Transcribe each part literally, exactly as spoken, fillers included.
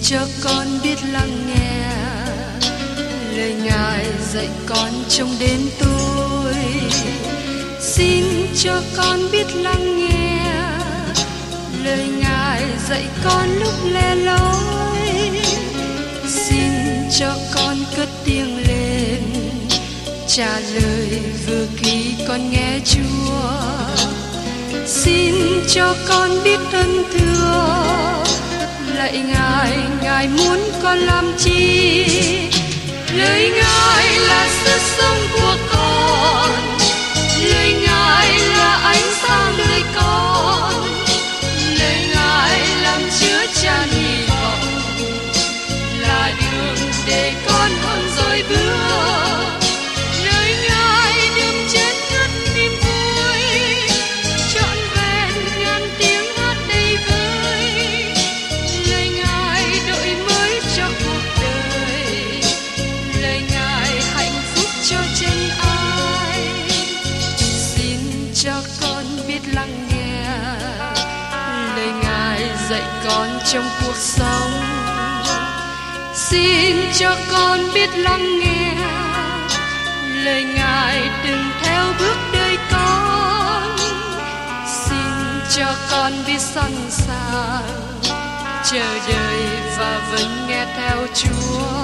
cho con biết lắng nghe lời Ngài dạy con trong đêm tối. Xin cho con biết lắng nghe lời Ngài dạy con lúc lẻ loi. Xin cho con cất tiếng lên trả lời vừa khi con nghe Chúa. Xin cho con biết ơn thưa lạy Ngài, Ngài muốn con làm chi? Lời Ngài là sức sống của con, lời Ngài là ánh sáng đời con, lời Ngài làm chứa chan hy vọng, là đường để con hơn rồi bước. Lời Ngài đừng chết ngất niềm vui, trọn vẹn ngàn tiếng hát đầy vơi. Lời Ngài đổi mới cho cuộc đời, lời Ngài hạnh phúc cho chân ai. Xin cho con biết lắng nghe lời Ngài dạy con trong cuộc sống. Xin cho con biết lắng nghe lời Ngài đừng theo bước đời con. Xin cho con biết sẵn sàng chờ đợi và vẫn nghe theo Chúa.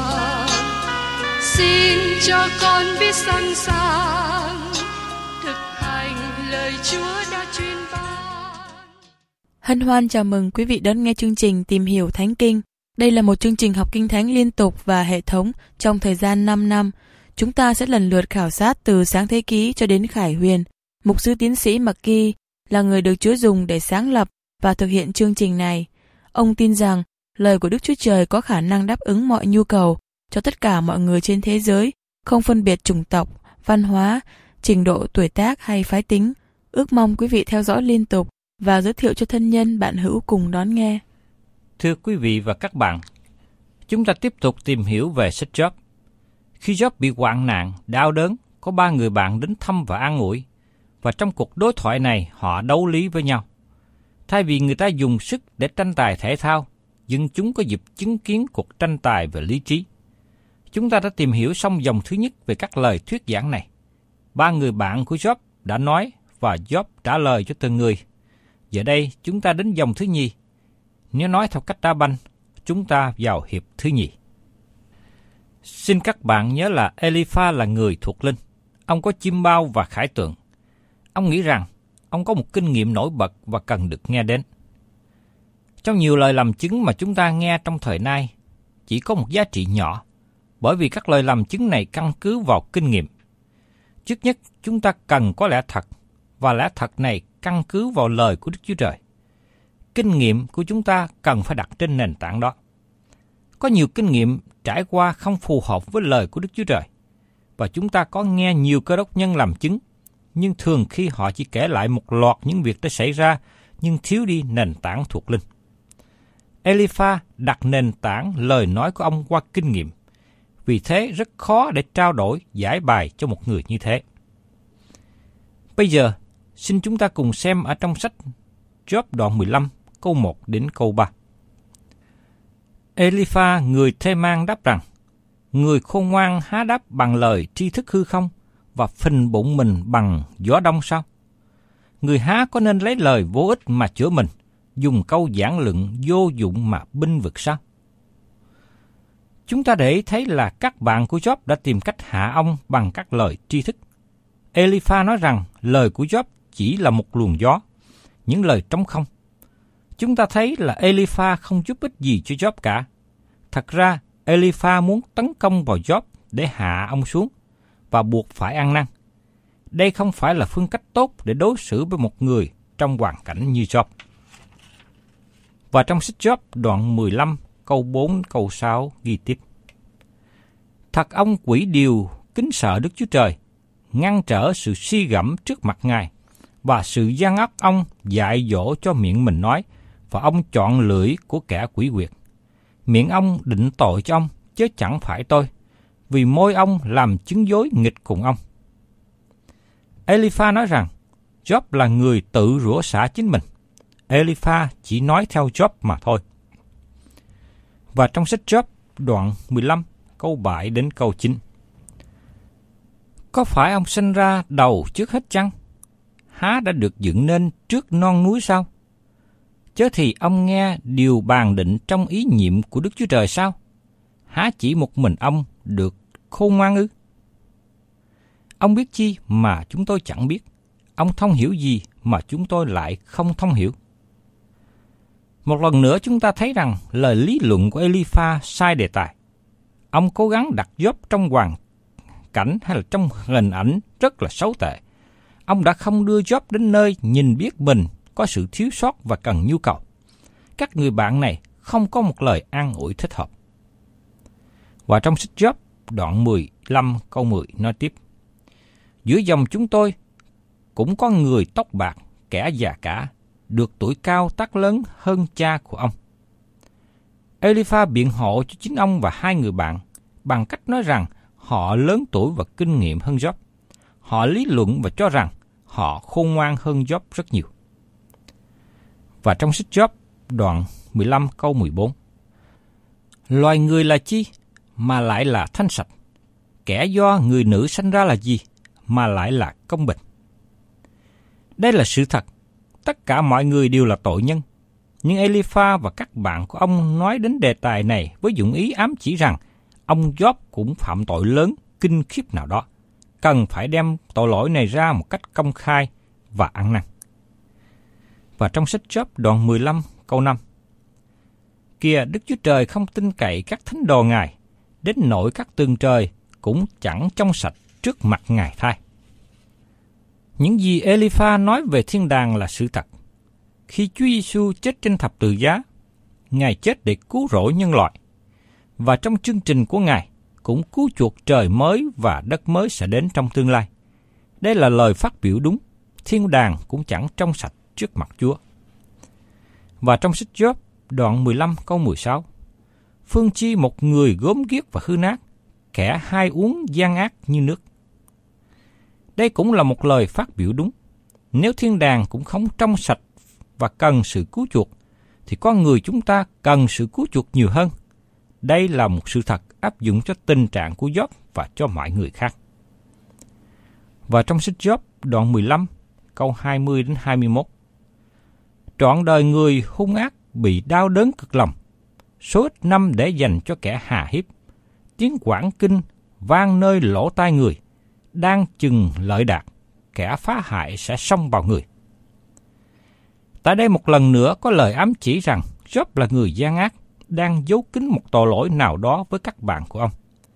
Xin cho con biết sẵn sàng thực hành lời Chúa đã truyền ban. Hân hoan chào mừng quý vị đón nghe chương trình Tìm hiểu Thánh Kinh. Đây là một chương trình học Kinh Thánh liên tục và hệ thống trong thời gian năm năm. Chúng ta sẽ lần lượt khảo sát từ Sáng Thế Ký cho đến Khải Huyền. Mục sư tiến sĩ McGee là người được Chúa dùng để sáng lập và thực hiện chương trình này. Ông tin rằng lời của Đức Chúa Trời có khả năng đáp ứng mọi nhu cầu cho tất cả mọi người trên thế giới, không phân biệt chủng tộc, văn hóa, trình độ tuổi tác hay phái tính. Ước mong quý vị theo dõi liên tục và giới thiệu cho thân nhân bạn hữu cùng đón nghe. Thưa quý vị và các bạn, chúng ta tiếp tục tìm hiểu về sách Job. Khi Job bị hoạn nạn, đau đớn, có ba người bạn đến thăm và an ủi, và trong cuộc đối thoại này họ đấu lý với nhau. Thay vì người ta dùng sức để tranh tài thể thao, dân chúng có dịp chứng kiến cuộc tranh tài về lý trí. Chúng ta đã tìm hiểu xong dòng thứ nhất về các lời thuyết giảng này. Ba người bạn của Job đã nói và Job trả lời cho từng người. Giờ đây chúng ta đến dòng thứ nhì. Nếu nói theo cách đá banh, chúng ta vào hiệp thứ nhì. Xin các bạn nhớ là Eliphaz là người thuộc linh. Ông có chiêm bao và khải tượng. Ông nghĩ rằng ông có một kinh nghiệm nổi bật và cần được nghe đến. Trong nhiều lời làm chứng mà chúng ta nghe trong thời nay, chỉ có một giá trị nhỏ, bởi vì các lời làm chứng này căn cứ vào kinh nghiệm. Trước nhất, chúng ta cần có lẽ thật, và lẽ thật này căn cứ vào lời của Đức Chúa Trời. Kinh nghiệm của chúng ta cần phải đặt trên nền tảng đó. Có nhiều kinh nghiệm trải qua không phù hợp với lời của Đức Chúa Trời, và chúng ta có nghe nhiều cơ đốc nhân làm chứng, nhưng thường khi họ chỉ kể lại một loạt những việc đã xảy ra, nhưng thiếu đi nền tảng thuộc linh. Eliphaz đặt nền tảng lời nói của ông qua kinh nghiệm, vì thế rất khó để trao đổi, giải bài cho một người như thế. Bây giờ, xin chúng ta cùng xem ở trong sách Job đoạn mười lăm, câu một đến câu ba. Eliphaz người Thê-man đáp rằng, người khôn ngoan há đáp bằng lời tri thức hư không, và phình bụng mình bằng gió đông sao? Người há có nên lấy lời vô ích mà chữa mình, dùng câu giảng luận vô dụng mà binh vực sao? Chúng ta để thấy là các bạn của Job đã tìm cách hạ ông bằng các lời tri thức. Eliphaz nói rằng lời của Job chỉ là một luồng gió, những lời trống không. Chúng ta thấy là Eliphaz không giúp ích gì cho Job cả. Thật ra, Eliphaz muốn tấn công vào Job để hạ ông xuống và buộc phải ăn năn. Đây không phải là phương cách tốt để đối xử với một người trong hoàn cảnh như Job. Và trong sách Job đoạn mười lăm, câu bốn, câu sáu ghi tiếp. Thật ông quỷ điều kính sợ Đức Chúa Trời, ngăn trở sự si gẫm trước mặt Ngài, và sự gian ác ông dạy dỗ cho miệng mình nói, và ông chọn lưỡi của kẻ quỷ quyệt. Miệng ông định tội cho ông, chứ chẳng phải tôi, vì môi ông làm chứng dối nghịch cùng ông. Eliphaz nói rằng, Job là người tự rủa xả chính mình. Eliphaz chỉ nói theo Job mà thôi. Và trong sách Job đoạn mười lăm câu bảy đến câu chín. Có phải ông sinh ra đầu trước hết chăng? Há đã được dựng nên trước non núi sao? Chớ thì ông nghe điều bàn định trong ý nhiệm của Đức Chúa Trời sao? Há chỉ một mình ông được khôn ngoan ư? Ông biết chi mà chúng tôi chẳng biết? Ông thông hiểu gì mà chúng tôi lại không thông hiểu? Một lần nữa chúng ta thấy rằng lời lý luận của Eli-pha sai đề tài. Ông cố gắng đặt Job trong hoàn cảnh hay là trong hình ảnh rất là xấu tệ. Ông đã không đưa Job đến nơi nhìn biết mình có sự thiếu sót và cần nhu cầu. Các người bạn này không có một lời an ủi thích hợp. Và trong sách Job đoạn mười lăm câu mười nói tiếp: Giữa dòng chúng tôi cũng có người tóc bạc, kẻ già cả, được tuổi cao tác lớn hơn cha của ông. Eli-pha biện hộ cho chính ông và hai người bạn bằng cách nói rằng họ lớn tuổi và kinh nghiệm hơn Job. Họ lý luận và cho rằng họ khôn ngoan hơn Job rất nhiều. Và trong sách Job đoạn mười lăm câu mười bốn: Loài người là chi mà lại là thanh sạch? Kẻ do người nữ sanh ra là gì mà lại là công bình? Đây là sự thật. Tất cả mọi người đều là tội nhân. Nhưng Eli-pha và các bạn của ông nói đến đề tài này với dụng ý ám chỉ rằng ông Job cũng phạm tội lớn, kinh khiếp nào đó, cần phải đem tội lỗi này ra một cách công khai và ăn năn. Và trong sách Job đoạn mười lăm câu năm: Kìa, Đức Chúa Trời không tin cậy các thánh đồ Ngài, đến nỗi các tường trời cũng chẳng trong sạch trước mặt Ngài thay. Những gì Eli-pha nói về thiên đàng là sự thật. Khi Chúa Giêsu chết trên thập tự giá, Ngài chết để cứu rỗi nhân loại. Và trong chương trình của Ngài cũng cứu chuộc trời mới và đất mới sẽ đến trong tương lai. Đây là lời phát biểu đúng. Thiên đàng cũng chẳng trong sạch trước mặt Chúa. Và trong sách Job đoạn mười lăm câu mười sáu: Phương chi một người gớm ghiếc và hư nát, kẻ hai uống gian ác như nước. Đây cũng là một lời phát biểu đúng. Nếu thiên đàng cũng không trong sạch và cần sự cứu chuộc, thì con người chúng ta cần sự cứu chuộc nhiều hơn. Đây là một sự thật áp dụng cho tình trạng của Job và cho mọi người khác. Và trong sách Job đoạn mười lăm câu hai mươi đến hai mươi mốt: Trọn đời người hung ác bị đau đớn cực lòng, số ít năm để dành cho kẻ hà hiếp. Tiếng quảng kinh vang nơi lỗ tai người, đang chừng lợi đạt, kẻ phá hại sẽ xông vào người. Tại đây một lần nữa có lời ám chỉ rằng Job là người gian ác, đang giấu kín một tội lỗi nào đó với các bạn của ông.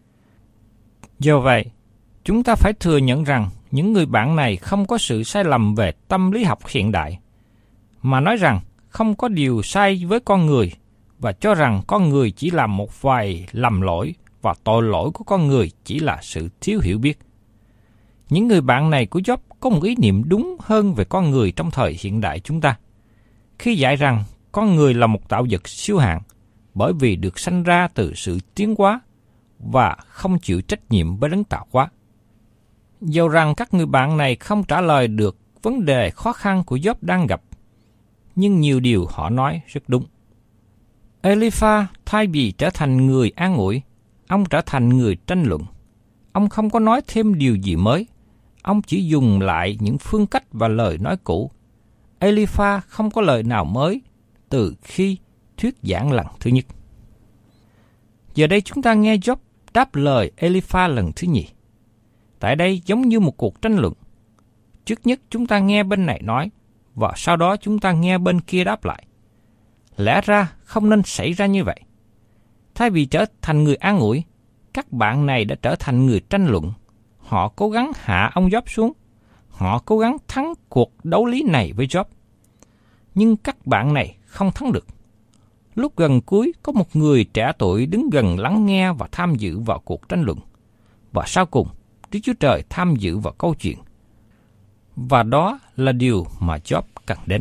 Do vậy, chúng ta phải thừa nhận rằng những người bạn này không có sự sai lầm về tâm lý học hiện đại, mà nói rằng không có điều sai với con người và cho rằng con người chỉ làm một vài lầm lỗi và tội lỗi của con người chỉ là sự thiếu hiểu biết. Những người bạn này của Job có một ý niệm đúng hơn về con người trong thời hiện đại chúng ta, khi dạy rằng con người là một tạo vật siêu hạng bởi vì được sanh ra từ sự tiến hóa và không chịu trách nhiệm với đấng tạo hóa. Dầu rằng các người bạn này không trả lời được vấn đề khó khăn của Job đang gặp, nhưng nhiều điều họ nói rất đúng. Eli-pha thay vì trở thành người an ủi, ông trở thành người tranh luận. Ông không có nói thêm điều gì mới, ông chỉ dùng lại những phương cách và lời nói cũ. Eli-pha không có lời nào mới từ khi thuyết giảng lần thứ nhất. Giờ đây chúng ta nghe Job đáp lời Eli-pha lần thứ nhì. Tại đây giống như một cuộc tranh luận. Trước nhất chúng ta nghe bên này nói, và sau đó chúng ta nghe bên kia đáp lại. Lẽ ra không nên xảy ra như vậy. Thay vì trở thành người an ủi, các bạn này đã trở thành người tranh luận. Họ cố gắng hạ ông Job xuống. Họ cố gắng thắng cuộc đấu lý này với Job. Nhưng các bạn này không thắng được. Lúc gần cuối, có một người trẻ tuổi đứng gần lắng nghe và tham dự vào cuộc tranh luận. Và sau cùng, Đức Chúa Trời tham dự vào câu chuyện. Và đó là điều mà Job cần đến.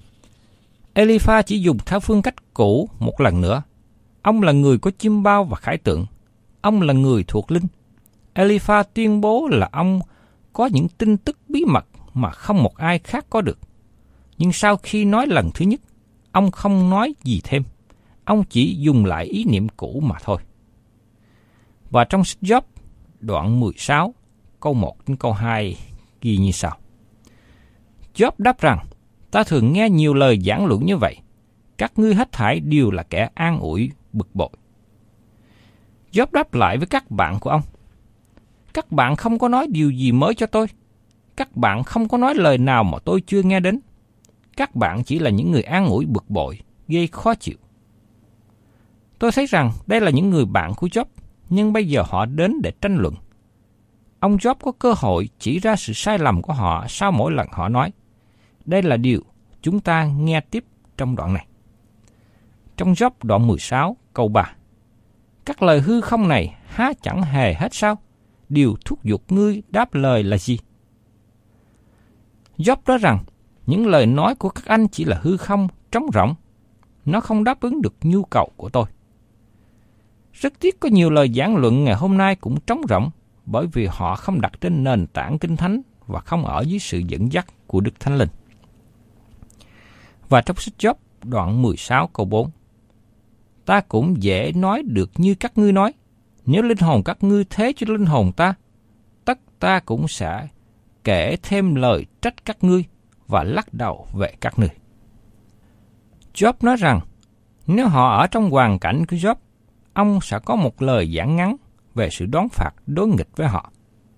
Eli-pha chỉ dùng theo phương cách cũ một lần nữa. Ông là người có chiêm bao và khải tượng. Ông là người thuộc linh. Eli-pha tuyên bố là ông có những tin tức bí mật mà không một ai khác có được. Nhưng sau khi nói lần thứ nhất, ông không nói gì thêm. ông chỉ dùng lại ý niệm cũ mà thôi. Và trong sách Gióp, đoạn mười sáu, câu một đến câu hai ghi như sau. Gióp đáp rằng, ta thường nghe nhiều lời giảng luận như vậy, các ngươi hết thảy đều là kẻ an ủi bực bội. Gióp đáp lại với các bạn của ông, các bạn không có nói điều gì mới cho tôi, các bạn không có nói lời nào mà tôi chưa nghe đến, các bạn chỉ là những người an ủi bực bội, gây khó chịu. Tôi thấy rằng đây là những người bạn của Gióp, nhưng bây giờ họ đến để tranh luận. Ông Gióp có cơ hội chỉ ra sự sai lầm của họ sau mỗi lần họ nói. Đây là điều chúng ta nghe tiếp trong đoạn này. Trong Gióp đoạn mười sáu câu ba. Các lời hư không này há chẳng hề hết sao? Điều thúc giục ngươi đáp lời là gì? Gióp nói rằng những lời nói của các anh chỉ là hư không, trống rỗng. Nó không đáp ứng được nhu cầu của tôi. Rất tiếc có nhiều lời giảng luận ngày hôm nay cũng trống rỗng, bởi vì họ không đặt trên nền tảng Kinh Thánh và không ở dưới sự dẫn dắt của Đức Thánh Linh. Và trong sách Gióp đoạn mười sáu câu bốn. Ta cũng dễ nói được như các ngươi nói, nếu linh hồn các ngươi thế cho linh hồn ta, tất ta cũng sẽ kể thêm lời trách các ngươi và lắc đầu về các ngươi. Gióp nói rằng, nếu họ ở trong hoàn cảnh của Gióp, ông sẽ có một lời giảng ngắn về sự đón phạt đối nghịch với họ.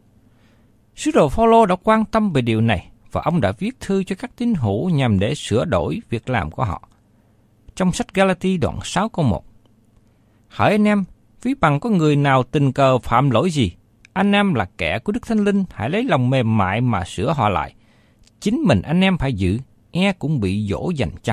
Sứ đồ Phao-lô đã quan tâm về điều này và ông đã viết thư cho các tín hữu nhằm để sửa đổi việc làm của họ. Trong sách Ga-la-ti đoạn sáu câu một. Hỡi anh em, ví bằng có người nào tình cờ phạm lỗi gì, anh em là kẻ của Đức Thánh Linh, hãy lấy lòng mềm mại mà sửa họ lại. Chính mình anh em phải giữ, e cũng bị dỗ dành chăng.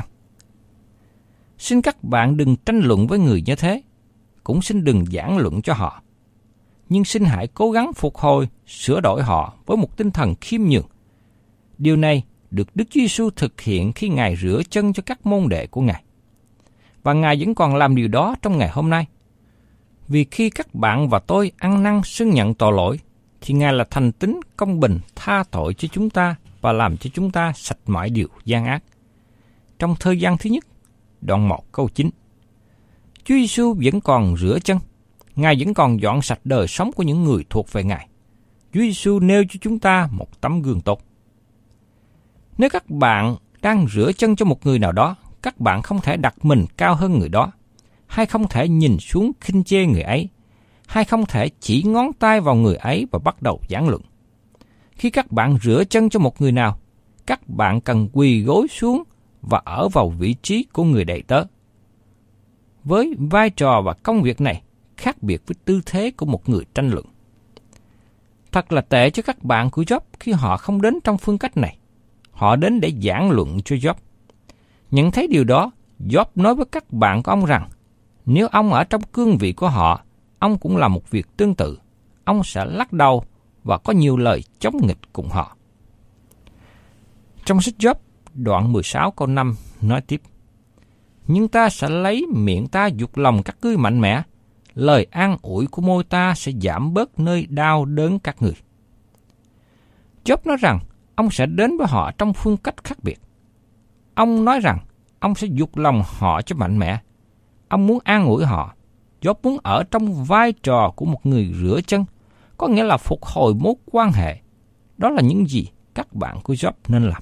Xin các bạn đừng tranh luận với người như thế, cũng xin đừng giảng luận cho họ. Nhưng xin hãy cố gắng phục hồi, sửa đổi họ với một tinh thần khiêm nhường. Điều này được Đức Chúa Giêsu thực hiện khi Ngài rửa chân cho các môn đệ của Ngài. Và Ngài vẫn còn làm điều đó trong ngày hôm nay. Vì khi các bạn và tôi ăn năn xưng nhận tội lỗi, thì Ngài là thành tín công bình tha tội cho chúng ta và làm cho chúng ta sạch mọi điều gian ác. Trong thời gian thứ nhất, đoạn một câu chín. Chúa Giêsu vẫn còn rửa chân, Ngài vẫn còn dọn sạch đời sống của những người thuộc về Ngài. Chúa Giêsu nêu cho chúng ta một tấm gương tốt. Nếu các bạn đang rửa chân cho một người nào đó, các bạn không thể đặt mình cao hơn người đó, hay không thể nhìn xuống khinh chê người ấy, hay không thể chỉ ngón tay vào người ấy và bắt đầu giảng luận. Khi các bạn rửa chân cho một người nào, các bạn cần quỳ gối xuống và ở vào vị trí của người đầy tớ. Với vai trò và công việc này khác biệt với tư thế của một người tranh luận. Thật là tệ cho các bạn của Gióp khi họ không đến trong phương cách này. Họ đến để giảng luận cho Gióp. Nhận thấy điều đó, Gióp nói với các bạn của ông rằng, nếu ông ở trong cương vị của họ, ông cũng làm một việc tương tự. Ông sẽ lắc đầu và có nhiều lời chống nghịch cùng họ. Trong sách Gióp, đoạn mười sáu câu năm nói tiếp, nhưng ta sẽ lấy miệng ta dục lòng các ngươi mạnh mẽ, lời an ủi của môi ta sẽ giảm bớt nơi đau đớn các người. Gióp nói rằng, ông sẽ đến với họ trong phương cách khác biệt. Ông nói rằng, ông sẽ dục lòng họ cho mạnh mẽ. Ông muốn an ủi họ. Gióp muốn ở trong vai trò của một người rửa chân, có nghĩa là phục hồi mối quan hệ. Đó là những gì các bạn của Gióp nên làm.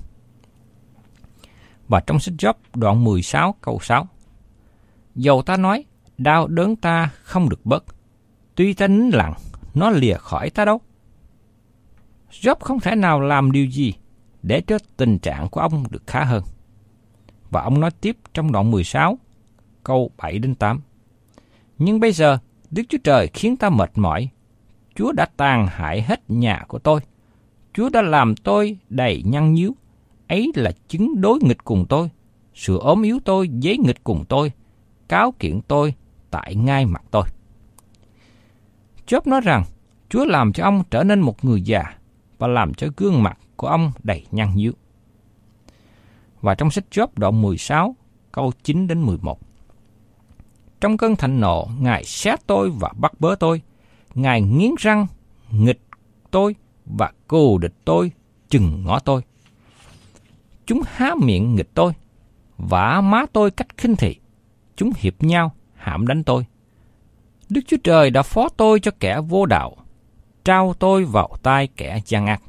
Và trong sách Gióp đoạn mười sáu câu sáu, dầu ta nói, đau đớn ta không được bớt, tuy ta nín lặng, nó lìa khỏi ta đâu. Gióp không thể nào làm điều gì để cho tình trạng của ông được khá hơn. Và ông nói tiếp trong đoạn mười sáu, câu bảy đến tám. Nhưng bây giờ, Đức Chúa Trời khiến ta mệt mỏi. Chúa đã tàn hại hết nhà của tôi. Chúa đã làm tôi đầy nhăn nhíu. Ấy là chứng đối nghịch cùng tôi. Sự ốm yếu tôi giấy nghịch cùng tôi. Cáo kiện tôi tại ngay mặt tôi. Gióp nói rằng, Chúa làm cho ông trở nên một người già và làm cho gương mặt của ông đầy nhăn nhíu. Và trong sách Gióp đoạn mười sáu, câu chín đến mười một. Trong cơn thịnh nộ, Ngài xé tôi và bắt bớ tôi. Ngài nghiến răng, nghịch tôi và cù địch tôi, chừng ngó tôi. Chúng há miệng nghịch tôi, vả má tôi cách khinh thị. chúng hiệp nhau hãm đánh tôi. Đức Chúa Trời đã phó tôi cho kẻ vô đạo, trao tôi vào tay kẻ gian ác.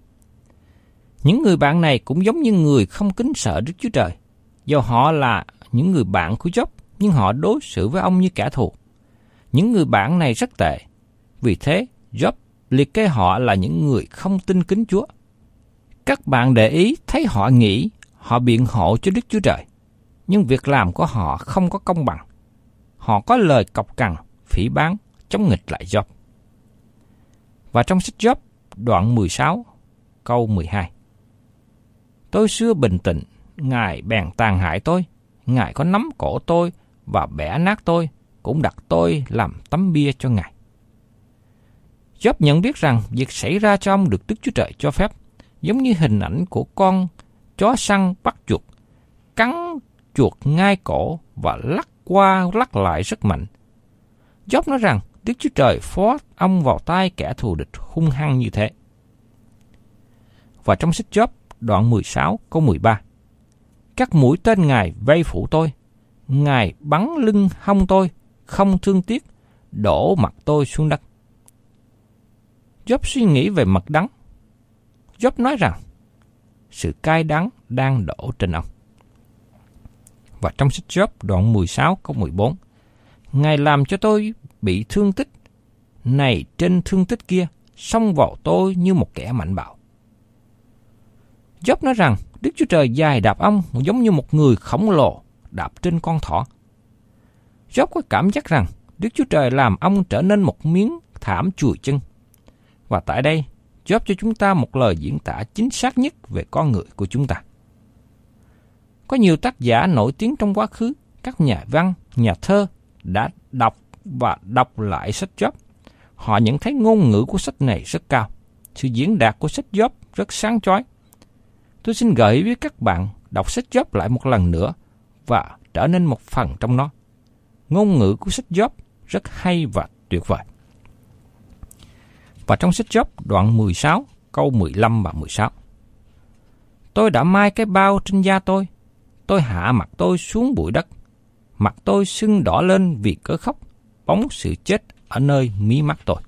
Những người bạn này cũng giống như người không kính sợ Đức Chúa Trời. Do họ là những người bạn của Job, nhưng họ đối xử với ông như kẻ thù. Những người bạn này rất tệ. Vì thế, Job liệt kê họ là những người không tin kính Chúa. Các bạn để ý thấy họ nghĩ họ biện hộ cho Đức Chúa Trời, nhưng việc làm của họ không có công bằng. Họ có lời cọc cằn, phỉ báng, chống nghịch lại Job. Và trong sách Job, đoạn mười sáu, câu mười hai. Tôi xưa bình tĩnh, Ngài bèn tàn hại tôi. Ngài có nắm cổ tôi và bẻ nát tôi, cũng đặt tôi làm tấm bia cho Ngài. Job nhận biết rằng việc xảy ra cho ông được Đức Chúa Trời cho phép, giống như hình ảnh của con chó săn bắt chuột, cắn chuột ngay cổ và lắc qua lắc lại rất mạnh. Job nói rằng Đức Chúa Trời phó ông vào tay kẻ thù địch hung hăng như thế. Và trong sách Job, đoạn mười sáu, câu mười ba. Các mũi tên Ngài vây phủ tôi, Ngài bắn lưng hông tôi, không thương tiếc, đổ mặt tôi xuống đất. Job suy nghĩ về mật đắng. Job nói rằng sự cay đắng đang đổ trên ông. Và trong sách Job, đoạn mười sáu, câu mười bốn. Ngài làm cho tôi bị thương tích, này trên thương tích kia, xông vào tôi như một kẻ mạnh bạo. Job nói rằng Đức Chúa Trời giày đạp ông giống như một người khổng lồ đạp trên con thỏ. Job có cảm giác rằng Đức Chúa Trời làm ông trở nên một miếng thảm chùi chân. Và tại đây, Job cho chúng ta một lời diễn tả chính xác nhất về con người của chúng ta. Có nhiều tác giả nổi tiếng trong quá khứ, các nhà văn, nhà thơ đã đọc và đọc lại sách Job. Họ nhận thấy ngôn ngữ của sách này rất cao. Sự diễn đạt của sách Job rất sáng chói. Tôi xin gợi ý với các bạn đọc sách Job lại một lần nữa và trở nên một phần trong nó. Ngôn ngữ của sách Job rất hay và tuyệt vời. Và trong sách Job đoạn mười sáu, câu mười lăm và mười sáu. Tôi đã mai cái bao trên da tôi, tôi hạ mặt tôi xuống bụi đất, mặt tôi sưng đỏ lên vì cớ khóc, bóng sự chết ở nơi mí mắt tôi.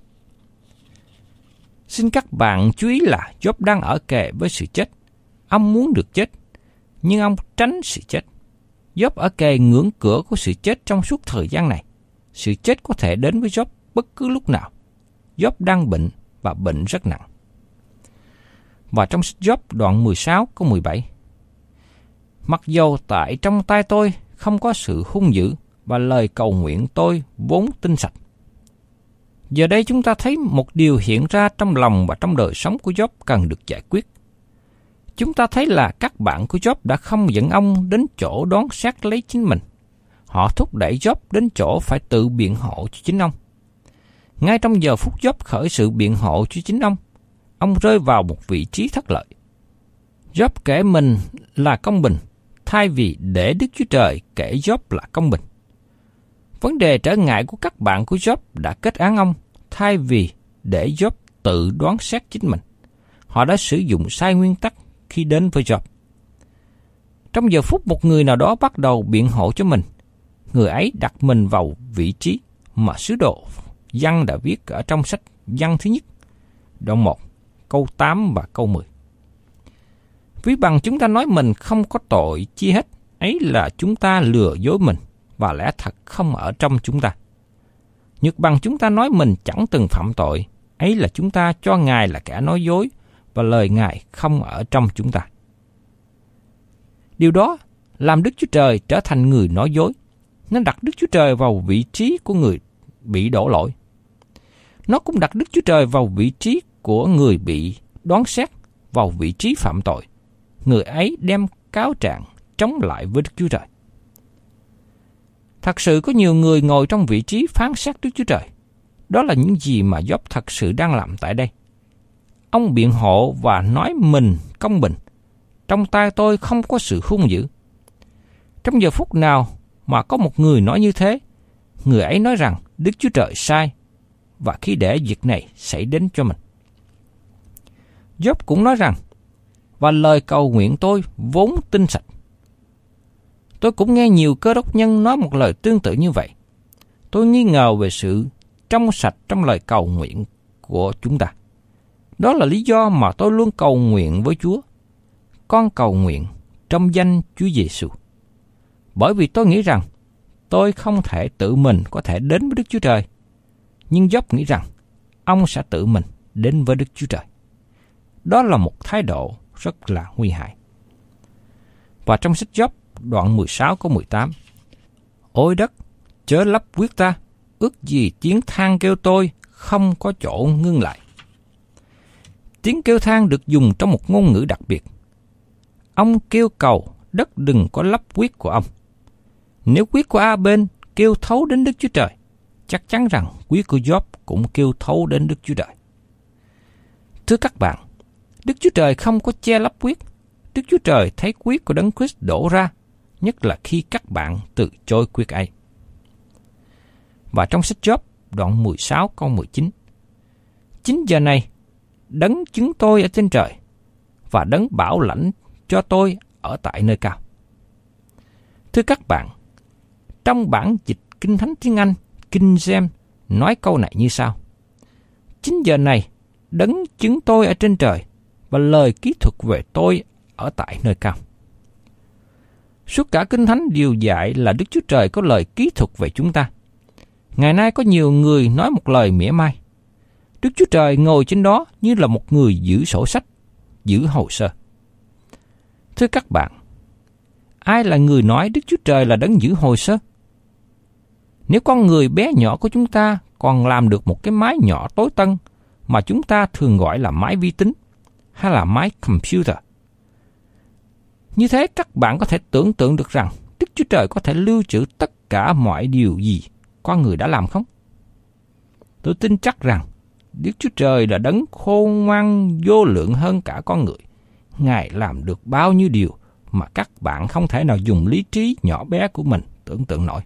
Xin các bạn chú ý là Job đang ở kề với sự chết. Ông muốn được chết, nhưng ông tránh sự chết. Job ở kề ngưỡng cửa của sự chết trong suốt thời gian này. Sự chết có thể đến với Job bất cứ lúc nào. Job đang bệnh và bệnh rất nặng. Và trong sách Job đoạn mười sáu câu mười bảy. Mặc dầu tại trong tay tôi không có sự hung dữ và lời cầu nguyện tôi vốn tinh sạch. Giờ đây chúng ta thấy một điều hiện ra trong lòng và trong đời sống của Job cần được giải quyết. Chúng ta thấy là các bạn của Job đã không dẫn ông đến chỗ đoán xét lấy chính mình. Họ thúc đẩy Job đến chỗ phải tự biện hộ cho chính ông. Ngay trong giờ phút Job khởi sự biện hộ cho chính ông, ông rơi vào một vị trí thất lợi. Job kể mình là công bình, thay vì để Đức Chúa Trời kể Job là công bình. Vấn đề trở ngại của các bạn của Job đã kết án ông, thay vì để Job tự đoán xét chính mình. Họ đã sử dụng sai nguyên tắc khi đến với Job. Trong giờ phút một người nào đó bắt đầu biện hộ cho mình, người ấy đặt mình vào vị trí mà sứ đồ Giăng đã viết ở trong sách Giăng thứ nhất, đoạn một, câu tám và câu mười. Ví bằng chúng ta nói mình không có tội chi hết, ấy là chúng ta lừa dối mình và lẽ thật không ở trong chúng ta. Nhược bằng chúng ta nói mình chẳng từng phạm tội, ấy là chúng ta cho Ngài là kẻ nói dối và lời Ngài không ở trong chúng ta. Điều đó làm Đức Chúa Trời trở thành người nói dối. Nó đặt Đức Chúa Trời vào vị trí của người bị đổ lỗi. Nó cũng đặt Đức Chúa Trời vào vị trí của người bị đoán xét, vào vị trí phạm tội. Người ấy đem cáo trạng chống lại với Đức Chúa Trời. Thật sự có nhiều người ngồi trong vị trí phán xét Đức Chúa Trời. Đó là những gì mà Job thật sự đang làm tại đây. Ông biện hộ và nói mình công bình. Trong tay tôi không có sự hung dữ. Trong giờ phút nào mà có một người nói như thế, người ấy nói rằng Đức Chúa Trời sai, và khi để việc này xảy đến cho mình. Job cũng nói rằng, và lời cầu nguyện tôi vốn tinh sạch. Tôi cũng nghe nhiều cơ đốc nhân nói một lời tương tự như vậy. Tôi nghi ngờ về sự trong sạch trong lời cầu nguyện của chúng ta. Đó là lý do mà tôi luôn cầu nguyện với Chúa. Con cầu nguyện trong danh Chúa Giêsu. Bởi vì tôi nghĩ rằng tôi không thể tự mình có thể đến với Đức Chúa Trời. Nhưng Job nghĩ rằng ông sẽ tự mình đến với Đức Chúa Trời. Đó là một thái độ rất là nguy hại. Và trong sách Job đoạn mười sáu câu mười tám: Ôi đất, chớ lấp quyết ta, ước gì tiếng than kêu tôi không có chỗ ngưng lại. Tiếng kêu than được dùng trong một ngôn ngữ đặc biệt. Ông kêu cầu đất đừng có lấp quyết của ông. Nếu quyết của A-bên kêu thấu đến Đức Chúa Trời, chắc chắn rằng quyết của Job cũng kêu thấu đến Đức Chúa Trời. Thưa các bạn, Đức Chúa Trời không có che lấp quyết. Đức Chúa Trời thấy quyết của Đấng Christ đổ ra, nhất là khi các bạn từ chối quyết ấy. Và trong sách Job đoạn mười sáu câu mười chín: Chính giờ này, Đấng chứng tôi ở trên trời, và Đấng bảo lãnh cho tôi ở tại nơi cao. Thưa các bạn, trong bản dịch Kinh Thánh tiếng Anh, King James nói câu này như sau: Chính giờ này, Đấng chứng tôi ở trên trời, và lời ký thuật về tôi ở tại nơi cao. Suốt cả Kinh Thánh đều dạy là Đức Chúa Trời có lời ký thuật về chúng ta. Ngày nay có nhiều người nói một lời mỉa mai. Đức Chúa Trời ngồi trên đó như là một người giữ sổ sách, giữ hồ sơ. Thưa các bạn, ai là người nói Đức Chúa Trời là đấng giữ hồ sơ? Nếu con người bé nhỏ của chúng ta còn làm được một cái máy nhỏ tối tân mà chúng ta thường gọi là máy vi tính hay là máy computer, như thế các bạn có thể tưởng tượng được rằng Đức Chúa Trời có thể lưu trữ tất cả mọi điều gì con người đã làm không? Tôi tin chắc rằng Đức Chúa Trời là đấng khôn ngoan vô lượng hơn cả con người. Ngài làm được bao nhiêu điều mà các bạn không thể nào dùng lý trí nhỏ bé của mình tưởng tượng nổi.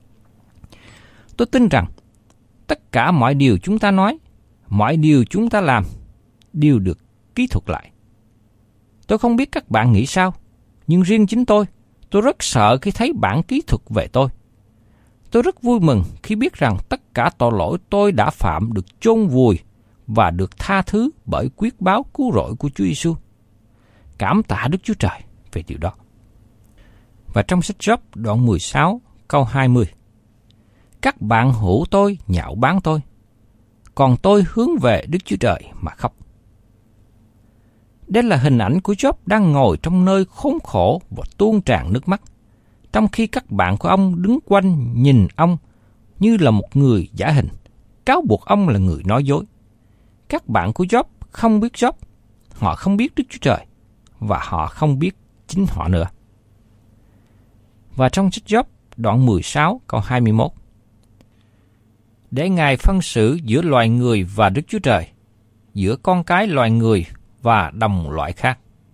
Tôi tin rằng tất cả mọi điều chúng ta nói, mọi điều chúng ta làm đều được ký thuật lại. Tôi không biết các bạn nghĩ sao, nhưng riêng chính tôi, tôi rất sợ khi thấy bản ký thuật về tôi. Tôi rất vui mừng khi biết rằng tất cả tội lỗi tôi đã phạm được chôn vùi và được tha thứ bởi quyết báo cứu rỗi của Chúa Giêsu. Cảm tạ Đức Chúa Trời về điều đó. Và trong sách Job đoạn mười sáu câu hai mươi: Các bạn hữu tôi nhạo báng tôi, còn tôi hướng về Đức Chúa Trời mà khóc. Đây là hình ảnh của Job đang ngồi trong nơi khốn khổ và tuôn tràn nước mắt, trong khi các bạn của ông đứng quanh nhìn ông như là một người giả hình, cáo buộc ông là người nói dối. Các bạn của Job không biết Job, họ không biết Đức Chúa Trời, và họ không biết chính họ nữa. Và trong sách Job đoạn mười sáu câu hai mươi mốt: Để Ngài phân xử giữa loài người và Đức Chúa Trời, giữa con cái loài người và đồng loại khác.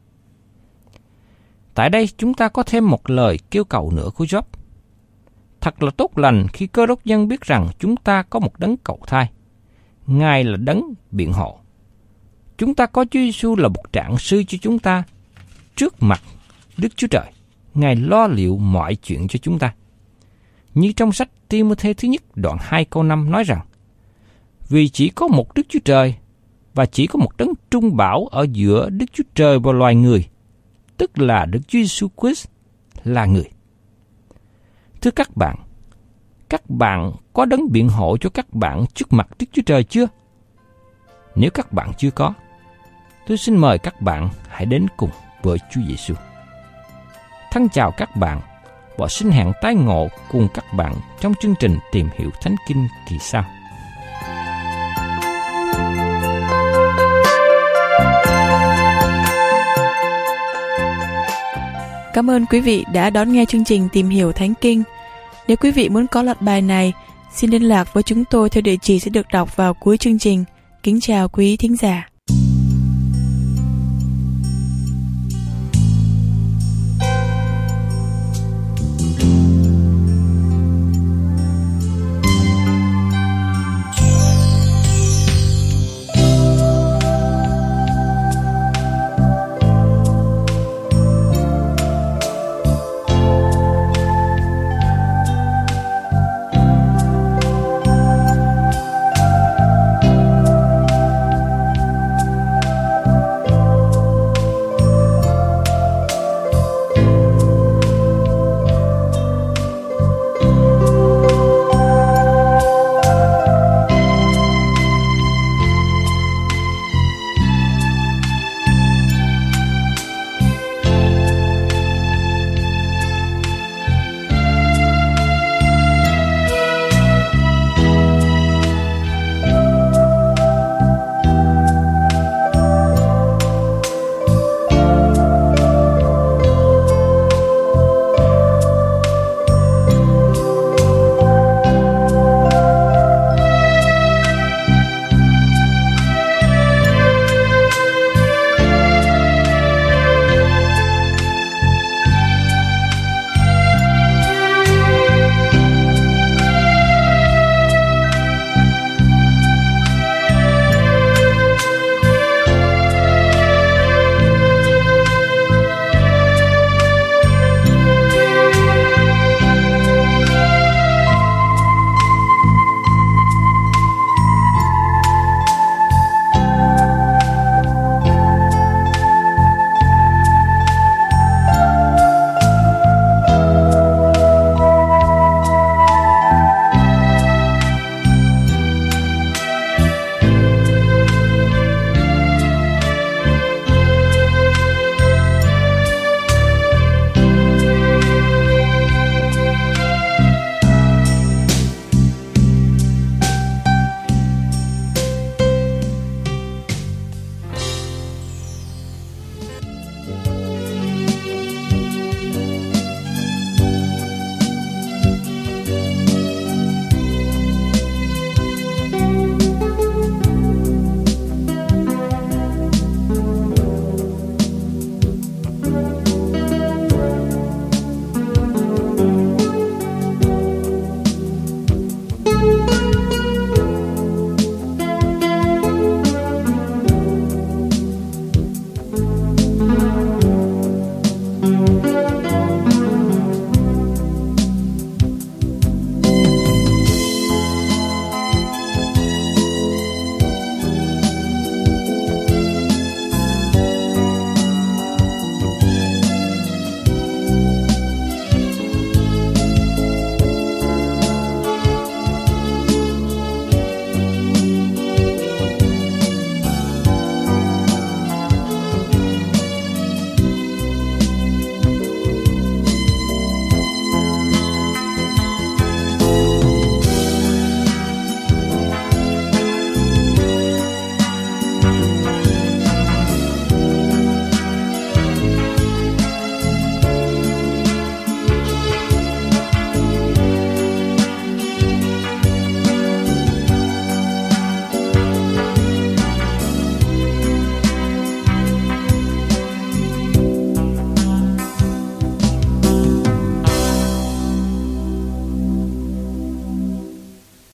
Tại đây chúng ta có thêm một lời kêu cầu nữa của Job. Thật là tốt lành khi Cơ Đốc nhân biết rằng chúng ta có một đấng cầu thay. Ngài là đấng biện hộ. Chúng ta có Chúa Giêsu là một trạng sư cho chúng ta. Trước mặt Đức Chúa Trời, Ngài lo liệu mọi chuyện cho chúng ta. Như trong sách Ti-mô-thê thứ nhất đoạn hai câu năm nói rằng: Vì chỉ có một Đức Chúa Trời và chỉ có một đấng trung bảo ở giữa Đức Chúa Trời và loài người, tức là Đức Chúa Giêsu Christ là người. Thưa các bạn, các bạn có đấng biện hộ cho các bạn trước mặt Đức Chúa Trời chưa? Nếu các bạn chưa có, tôi xin mời các bạn hãy đến cùng với Chúa Giêsu. Thân chào các bạn và xin hẹn tái ngộ cùng các bạn trong chương trình Tìm Hiểu Thánh Kinh kỳ sau. Cảm ơn quý vị đã đón nghe chương trình Tìm Hiểu Thánh Kinh. Nếu quý vị muốn có loạt bài này, xin liên lạc với chúng tôi theo địa chỉ sẽ được đọc vào cuối chương trình. Kính chào quý thính giả.